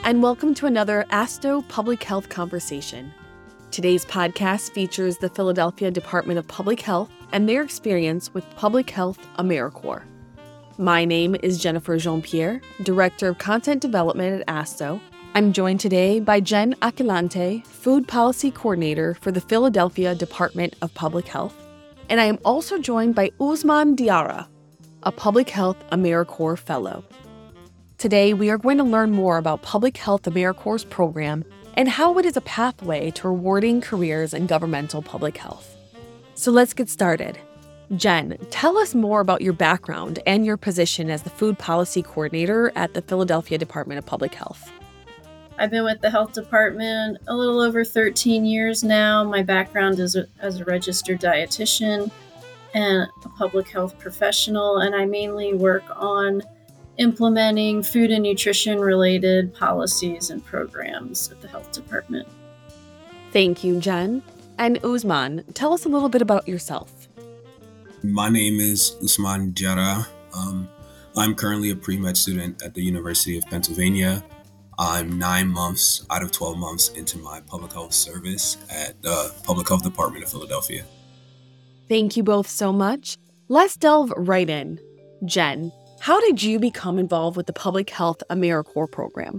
and welcome to another ASTO Public Health Conversation. Today's podcast features the Philadelphia Department of Public Health and their experience with Public Health AmeriCorps. My name is Jennifer Jean-Pierre, Director of Content Development at ASTO. I'm joined today by Jen Aquilante, Food Policy Coordinator for the Philadelphia Department of Public Health. And I am also joined by Ousmane Diarra, a Public Health AmeriCorps Fellow. Today, we are going to learn more about Public Health AmeriCorps' program and how it is a pathway to rewarding careers in governmental public health. So let's get started. Jen, tell us more about your background and your position as the Food Policy Coordinator at the Philadelphia Department of Public Health. I've been with the health department a little over 13 years now. My background is as a registered dietitian and a public health professional, and I mainly work on implementing food and nutrition related policies and programs at the health department. Thank you, Jen. And Ousmane, tell us a little bit about yourself. My name is Ousmane Diarra. I'm currently a pre-med student at the University of Pennsylvania. I'm 9 months out of 12 months into my public health service at the Public Health Department of Philadelphia. Thank you both so much. Let's delve right in. Jen, how did you become involved with the Public Health AmeriCorps program?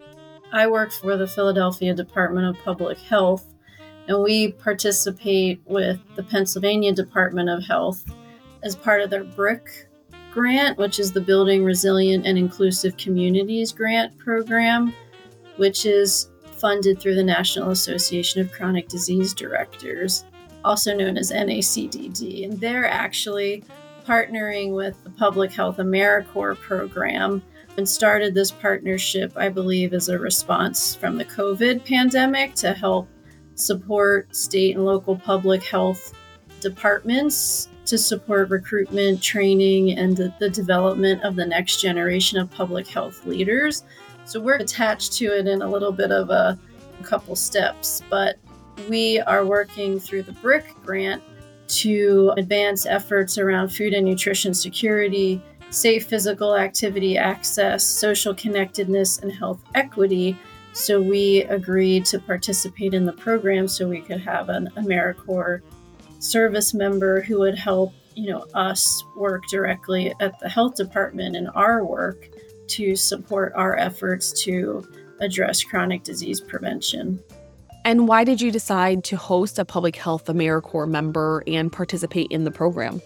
I work for the Philadelphia Department of Public Health, and we participate with the Pennsylvania Department of Health as part of their BRIC grant, which is the Building Resilient and Inclusive Communities grant program, which is funded through the National Association of Chronic Disease Directors, also known as NACDD. And they're actually partnering with the Public Health AmeriCorps program and started this partnership, I believe, as a response from the COVID pandemic to help support state and local public health departments to support recruitment, training, and the development of the next generation of public health leaders. So we're attached to it in a little bit of a couple steps, but we are working through the BRIC grant to advance efforts around food and nutrition security, safe physical activity access, social connectedness, and health equity. So we agreed to participate in the program so we could have an AmeriCorps service member who would help, us work directly at the health department in our work to support our efforts to address chronic disease prevention. And why did you decide to host a Public Health AmeriCorps member and participate in the program?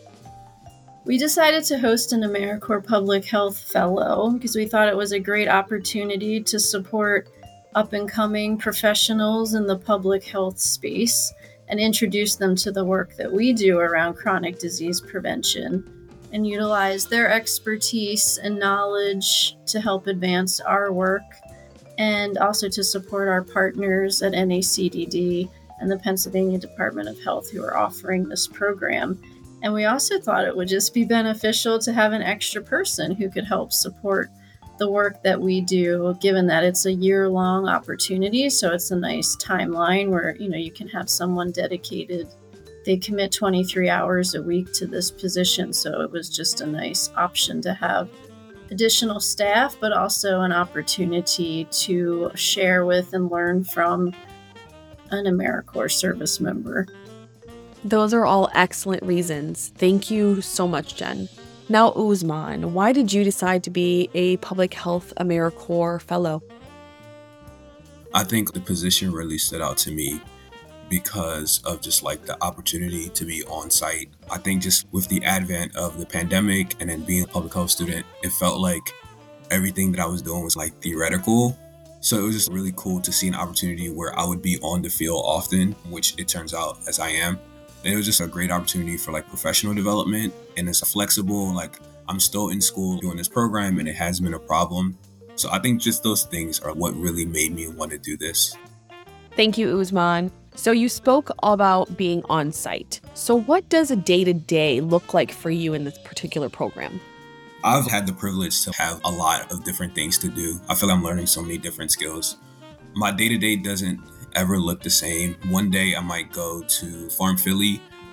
We decided to host an AmeriCorps Public Health Fellow because we thought it was a great opportunity to support up-and-coming professionals in the public health space and introduce them to the work that we do around chronic disease prevention and utilize their expertise and knowledge to help advance our work, and also to support our partners at NACDD and the Pennsylvania Department of Health who are offering this program. And we also thought it would just be beneficial to have an extra person who could help support the work that we do, given that it's a year-long opportunity. So it's a nice timeline where, you can have someone dedicated. They commit 23 hours a week to this position. So it was just a nice option to have additional staff, but also an opportunity to share with and learn from an AmeriCorps service member. Those are all excellent reasons. Thank you so much, Jen. Now, Ousmane, why did you decide to be a Public Health AmeriCorps Fellow? I think the position really stood out to me because of just the opportunity to be on site. I think just with the advent of the pandemic and then being a public health student, it felt like everything that I was doing was theoretical. So it was just really cool to see an opportunity where I would be on the field often, which it turns out as I am. And it was just a great opportunity for professional development, and it's flexible. I'm still in school doing this program and it has been a problem. So I think just those things are what really made me want to do this. Thank you, Ousmane. So you spoke about being on site. So what does a day-to-day look like for you in this particular program? I've had the privilege to have a lot of different things to do. I feel I'm learning so many different skills. My day-to-day doesn't ever look the same. One day I might go to Farm Philly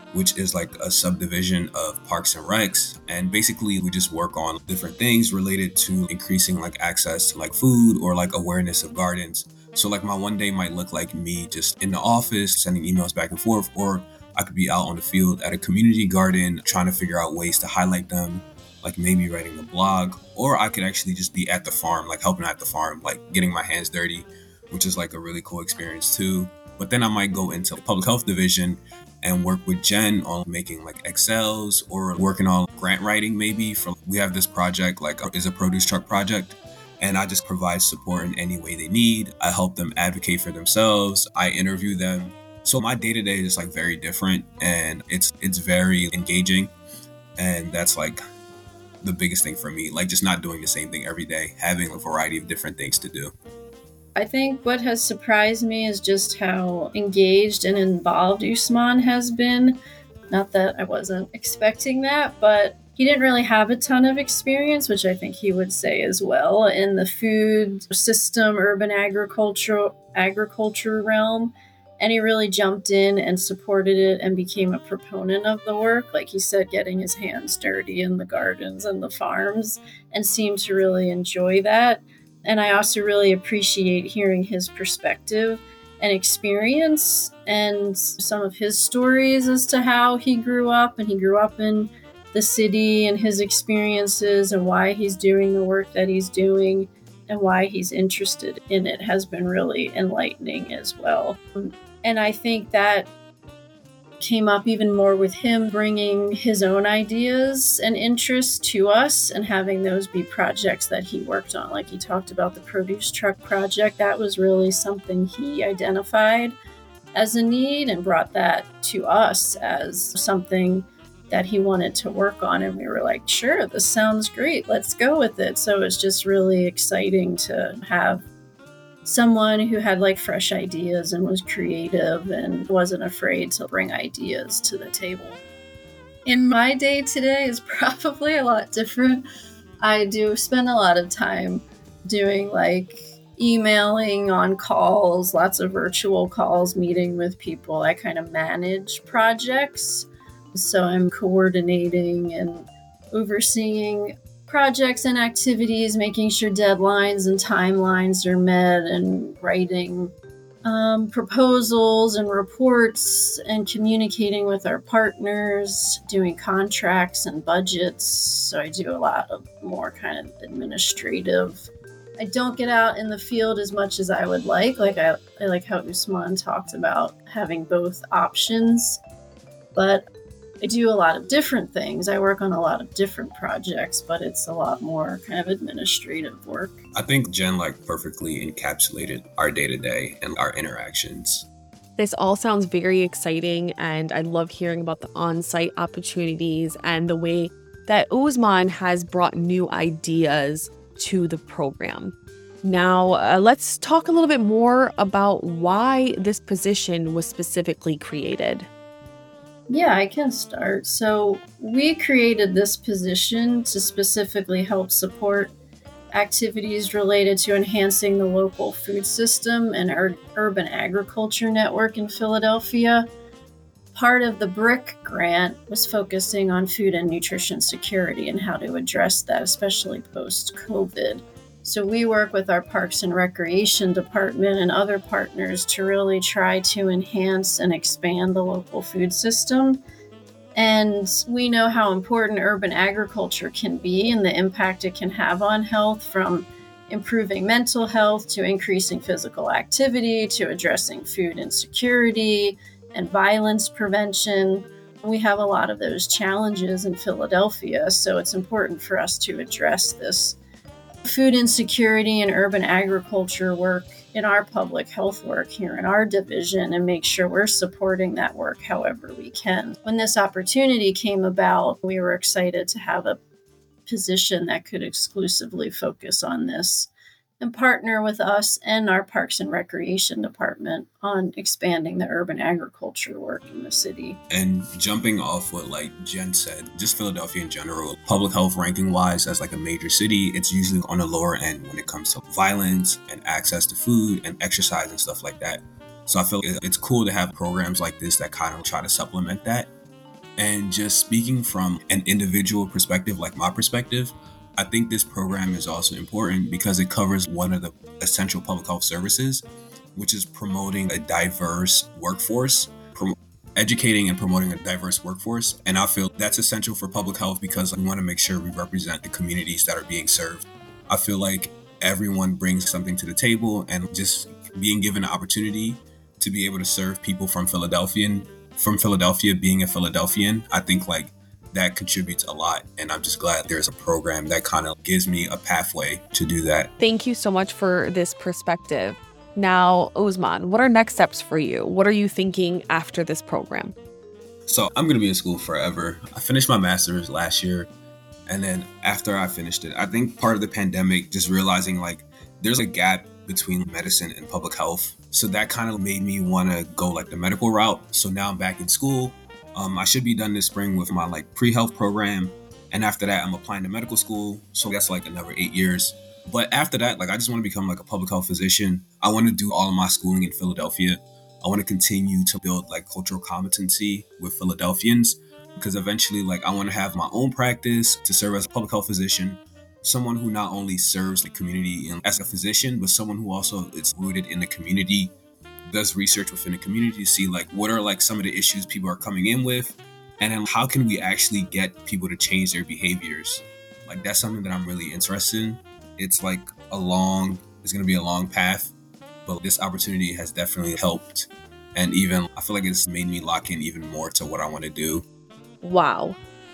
which is like a subdivision of Parks and Recs. And basically we just work on different things related to increasing like access to like food or like awareness of gardens. So like my one day might look like me just in the office sending emails back and forth, or I could be out on the field at a community garden trying to figure out ways to highlight them, like maybe writing a blog, or I could actually just be at the farm, like helping at the farm, like getting my hands dirty, which is like a really cool experience too. But then I might go into the public health division and work with Jen on making like Excels or working on grant writing maybe. We have this project like is a produce truck project, and I just provide support in any way they need. I help them advocate for themselves. I interview them. So my day-to-day is like very different, and it's very engaging. And that's like the biggest thing for me, like just not doing the same thing every day, having a variety of different things to do. I think what has surprised me is just how engaged and involved Usman has been. Not that I wasn't expecting that, but he didn't really have a ton of experience, which I think he would say as well, in the food system, urban agriculture realm. And he really jumped in and supported it and became a proponent of the work. Like he said, getting his hands dirty in the gardens and the farms, and seemed to really enjoy that. And I also really appreciate hearing his perspective and experience and some of his stories as to how he grew up. And he grew up in the city, and his experiences and why he's doing the work that he's doing and why he's interested in it has been really enlightening as well. And I think that came up even more with him bringing his own ideas and interests to us and having those be projects that he worked on. Like he talked about the produce truck project. That was really something he identified as a need and brought that to us as something that he wanted to work on. And we were like, sure, this sounds great. Let's go with it. So it's just really exciting to have someone who had like fresh ideas and was creative and wasn't afraid to bring ideas to the table. In my day today is probably a lot different. I do spend a lot of time doing like emailing, on calls, lots of virtual calls, meeting with people. I kind of manage projects. So I'm coordinating and overseeing projects and activities, making sure deadlines and timelines are met, and writing proposals and reports and communicating with our partners, doing contracts and budgets. So I do a lot of more kind of administrative. I don't get out in the field as much as I would like. I like how Usman talked about having both options, but I do a lot of different things. I work on a lot of different projects, but it's a lot more kind of administrative work. I think Jen like perfectly encapsulated our day-to-day and our interactions. This all sounds very exciting, and I love hearing about the on-site opportunities and the way that Usman has brought new ideas to the program. Now, let's talk a little bit more about why this position was specifically created. Yeah, I can start. So we created this position to specifically help support activities related to enhancing the local food system and urban agriculture network in Philadelphia. Part of the BRIC grant was focusing on food and nutrition security and how to address that, especially post-COVID. So we work with our Parks and Recreation Department and other partners to really try to enhance and expand the local food system. And we know how important urban agriculture can be and the impact it can have on health, from improving mental health to increasing physical activity to addressing food insecurity and violence prevention. We have a lot of those challenges in Philadelphia, so it's important for us to address this food insecurity and urban agriculture work in our public health work here in our division and make sure we're supporting that work however we can. When this opportunity came about, we were excited to have a position that could exclusively focus on this and partner with us and our Parks and Recreation Department on expanding the urban agriculture work in the city. And jumping off what like Jen said, just Philadelphia in general, public health ranking wise as like a major city, it's usually on the lower end when it comes to violence and access to food and exercise and stuff like that. So I feel it's cool to have programs like this that kind of try to supplement that. And just speaking from an individual perspective, like my perspective, I think this program is also important because it covers one of the essential public health services, which is promoting a diverse workforce, educating and promoting a diverse workforce. And I feel that's essential for public health because we want to make sure we represent the communities that are being served. I feel like everyone brings something to the table, and just being given the opportunity to be able to serve people from Philadelphia, being a Philadelphian, I think like that contributes a lot. And I'm just glad there's a program that kind of gives me a pathway to do that. Thank you so much for this perspective. Now, Usman, what are next steps for you? What are you thinking after this program? So I'm going to be in school forever. I finished my master's last year. And then after I finished it, I think part of the pandemic, just realizing like there's a gap between medicine and public health. So that kind of made me want to go like the medical route. So now I'm back in school. I should be done this spring with my like pre-health program. And after that, I'm applying to medical school. So that's like another 8 years. But after that, like I just want to become like a public health physician. I want to do all of my schooling in Philadelphia. I want to continue to build like cultural competency with Philadelphians, because eventually like I want to have my own practice to serve as a public health physician, someone who not only serves the community as a physician, but someone who also is rooted in the community, does research within the community to see like what are like some of the issues people are coming in with, and then how can we actually get people to change their behaviors. Like that's something that I'm really interested in. It's like it's going to be a long path, but this opportunity has definitely helped. And even I feel like it's made me lock in even more to what I want to do. Wow,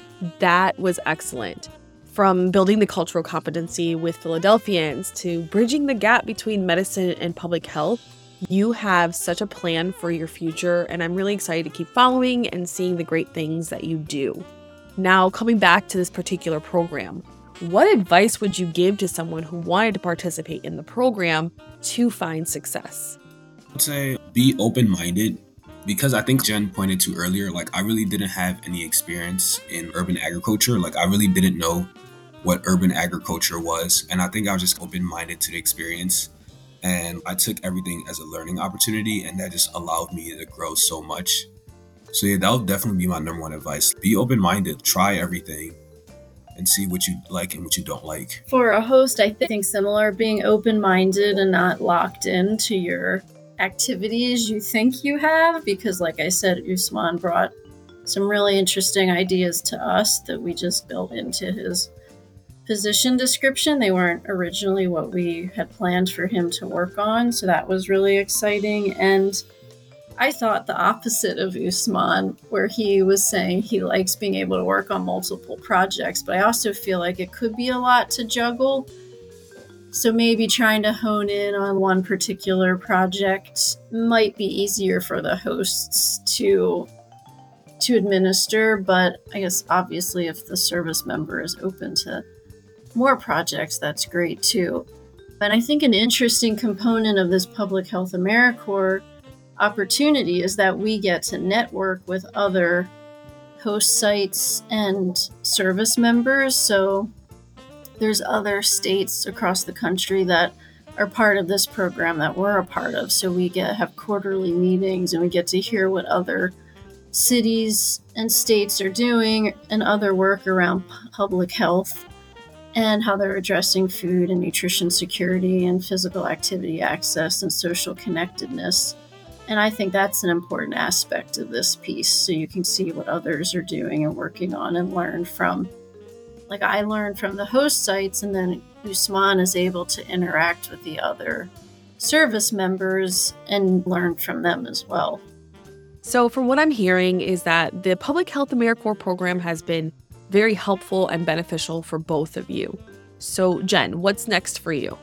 that was excellent. From building the cultural competency with Philadelphians to bridging the gap between medicine and public health, you have such a plan for your future, and I'm really excited to keep following and seeing the great things that you do. Now, coming back to this particular program, what advice would you give to someone who wanted to participate in the program to find success? I'd say be open-minded, because I think Jen pointed to earlier, like I really didn't have any experience in urban agriculture. Like I really didn't know what urban agriculture was. And I think I was just open-minded to the experience. And I took everything as a learning opportunity, and that just allowed me to grow so much. So yeah, that would definitely be my number one advice. Be open-minded, try everything, and see what you like and what you don't like. For a host, I think similar, being open-minded and not locked into your activities you think you have, because like I said, Usman brought some really interesting ideas to us that we just built into his position description. They weren't originally what we had planned for him to work on, so that was really exciting. And I thought the opposite of Usman, where he was saying he likes being able to work on multiple projects, but I also feel like it could be a lot to juggle. So maybe trying to hone in on one particular project might be easier for the hosts to administer, but I guess obviously if the service member is open to more projects, that's great too. But I think an interesting component of this Public Health AmeriCorps opportunity is that we get to network with other host sites and service members. So there's other states across the country that are part of this program that we're a part of. So we have quarterly meetings, and we get to hear what other cities and states are doing and other work around public health and how they're addressing food and nutrition security and physical activity access and social connectedness. And I think that's an important aspect of this piece, so you can see what others are doing and working on and learn from. Like I learned from the host sites, and then Usman is able to interact with the other service members and learn from them as well. So from what I'm hearing is that the Public Health AmeriCorps program has been very helpful and beneficial for both of you. So Jen, what's next for you?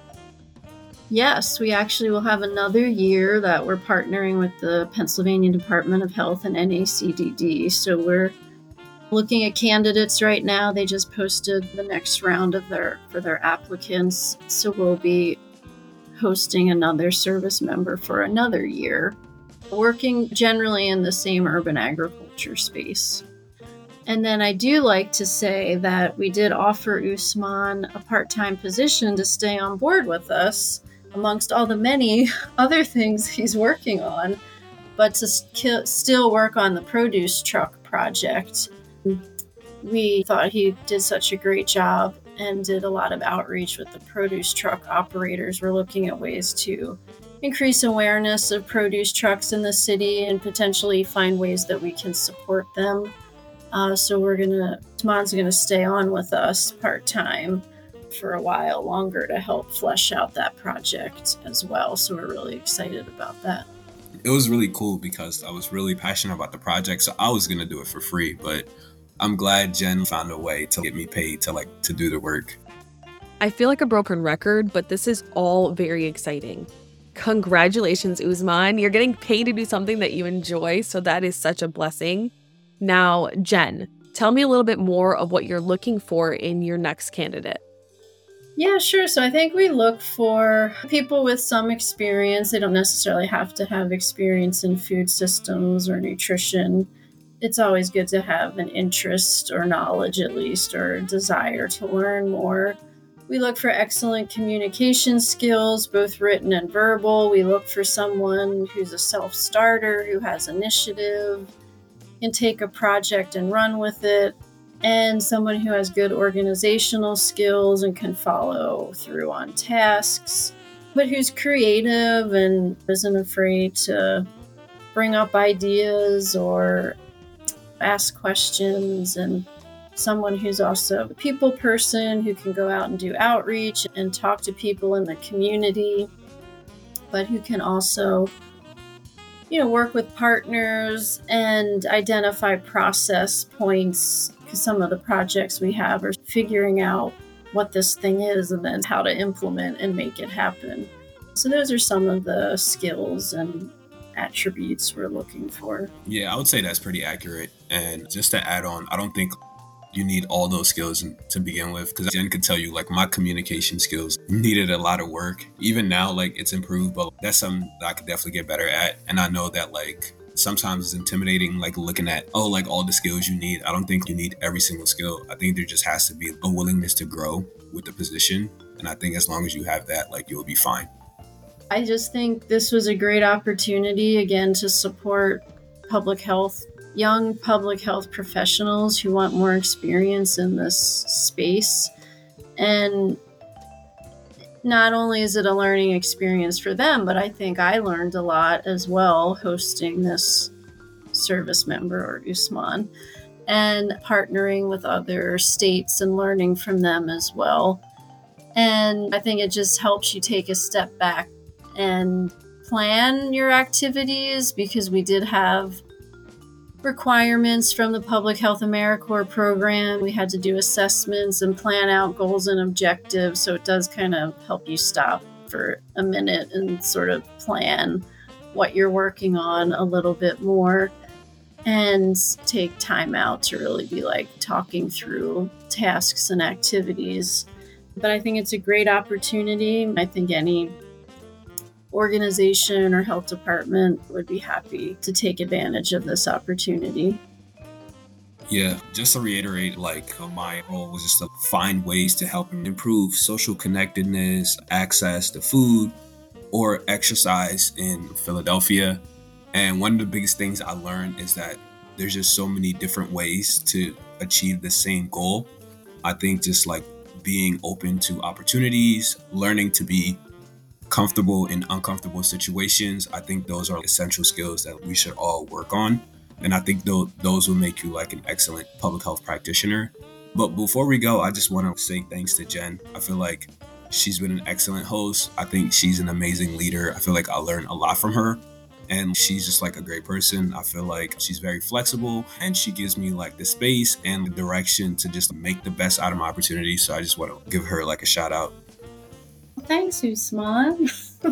Yes, we actually will have another year that we're partnering with the Pennsylvania Department of Health and NACDD. So we're looking at candidates right now. They just posted the next round of for their applicants. So we'll be hosting another service member for another year, working generally in the same urban agriculture space. And then I do like to say that we did offer Usman a part-time position to stay on board with us amongst all the many other things he's working on, but to still work on the produce truck project. We thought he did such a great job and did a lot of outreach with the produce truck operators. We're looking at ways to increase awareness of produce trucks in the city and potentially find ways that we can support them. So Usman's gonna stay on with us part-time for a while longer to help flesh out that project as well. So we're really excited about that. It was really cool because I was really passionate about the project, so I was gonna do it for free, but I'm glad Jen found a way to get me paid to do the work. I feel like a broken record, but this is all very exciting. Congratulations, Usman. You're getting paid to do something that you enjoy, so that is such a blessing. Now, Jen, tell me a little bit more of what you're looking for in your next candidate. Yeah, sure. So I think we look for people with some experience. They don't necessarily have to have experience in food systems or nutrition. It's always good to have an interest or knowledge at least, or a desire to learn more. We look for excellent communication skills, both written and verbal. We look for someone who's a self-starter, who has initiative, can take a project and run with it, and someone who has good organizational skills and can follow through on tasks, but who's creative and isn't afraid to bring up ideas or ask questions, and someone who's also a people person who can go out and do outreach and talk to people in the community, but who can also work with partners and identify process points, because some of the projects we have are figuring out what this thing is and then how to implement and make it happen. So those are some of the skills and attributes we're looking for. Yeah, I would say that's pretty accurate. And just to add on, I don't think you need all those skills to begin with, because Jen could tell you my communication skills needed a lot of work. Even now, it's improved, but that's something that I could definitely get better at. And I know that sometimes it's intimidating, looking at all the skills you need. I don't think you need every single skill. I think there just has to be a willingness to grow with the position, and I think as long as you have that, you'll be fine. I just think this was a great opportunity again to support young public health professionals who want more experience in this space. And not only is it a learning experience for them, but I think I learned a lot as well hosting this service member, or Usman, and partnering with other states and learning from them as well. And I think it just helps you take a step back and plan your activities, because we did have requirements from the Public Health AmeriCorps program. We had to do assessments and plan out goals and objectives. So it does kind of help you stop for a minute and sort of plan what you're working on a little bit more, and take time out to really be talking through tasks and activities. But I think it's a great opportunity. I think any organization or health department would be happy to take advantage of this opportunity. Yeah, just to reiterate, my role was just to find ways to help improve social connectedness, access to food or exercise in Philadelphia. And one of the biggest things I learned is that there's just so many different ways to achieve the same goal. I think just being open to opportunities, learning to be comfortable in uncomfortable situations. I think those are essential skills that we should all work on. And I think those will make you an excellent public health practitioner. But before we go, I just want to say thanks to Jen. I feel like she's been an excellent host. I think she's an amazing leader. I feel like I learned a lot from her. And she's just a great person. I feel like she's very flexible, and she gives me the space and the direction to just make the best out of my opportunity. So I just want to give her a shout out. Thanks, Usman.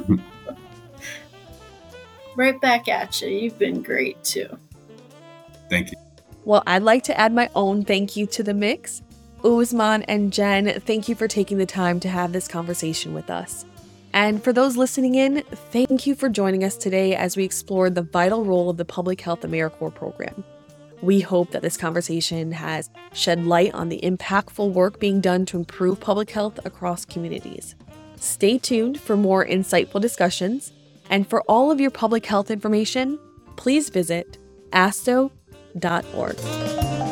Right back at you. You've been great too. Thank you. Well, I'd like to add my own thank you to the mix. Usman and Jen, thank you for taking the time to have this conversation with us. And for those listening in, thank you for joining us today as we explored the vital role of the Public Health AmeriCorps program. We hope that this conversation has shed light on the impactful work being done to improve public health across communities. Stay tuned for more insightful discussions, and for all of your public health information, please visit asto.org. www.ccph.org.